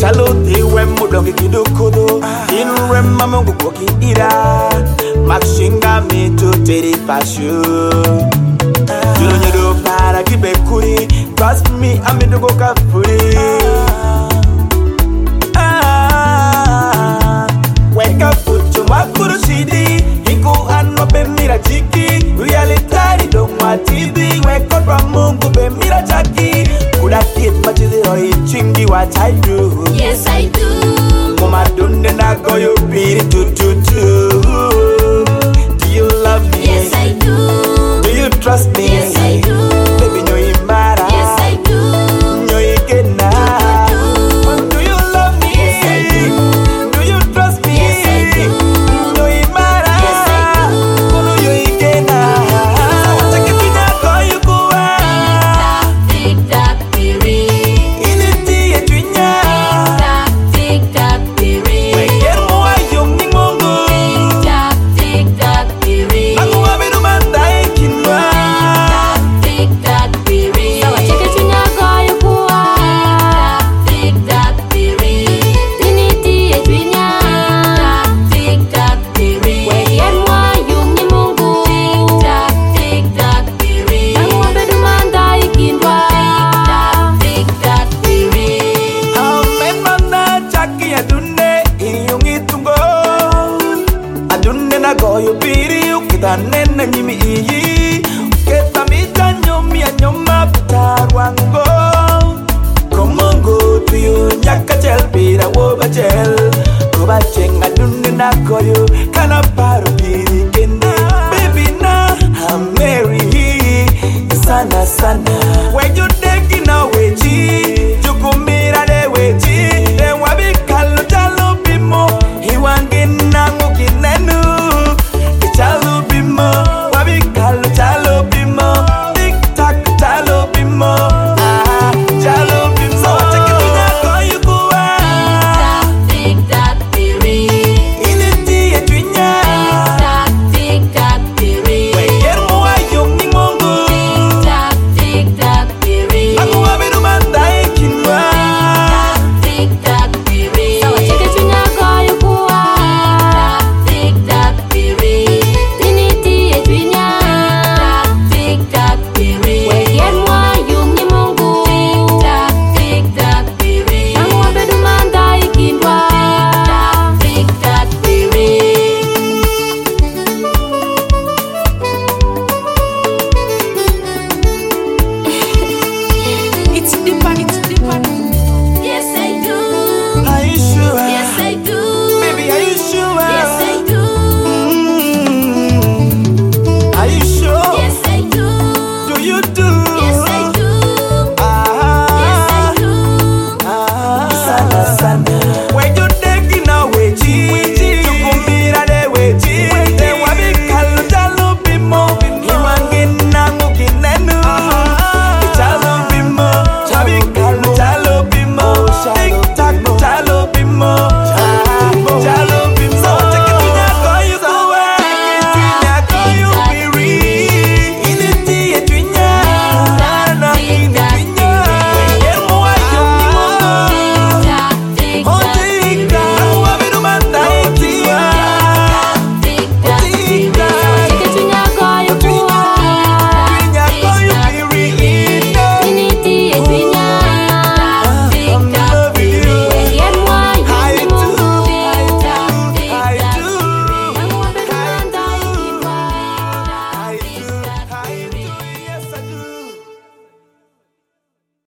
Chalo tiwe mudongi kidukudu Inu rema mungu koki ira Makshinga mitu teri pashu Julu nyedo para kibe kuri Trust me amidu koka furi Weka futu makuru shidi Inku ano be mira chiki Reality don't want TV Weka kwa mungu be mira chaki Kuda kid machizi hoi chingi what I do Yes I do Mama dunde na go you beat it to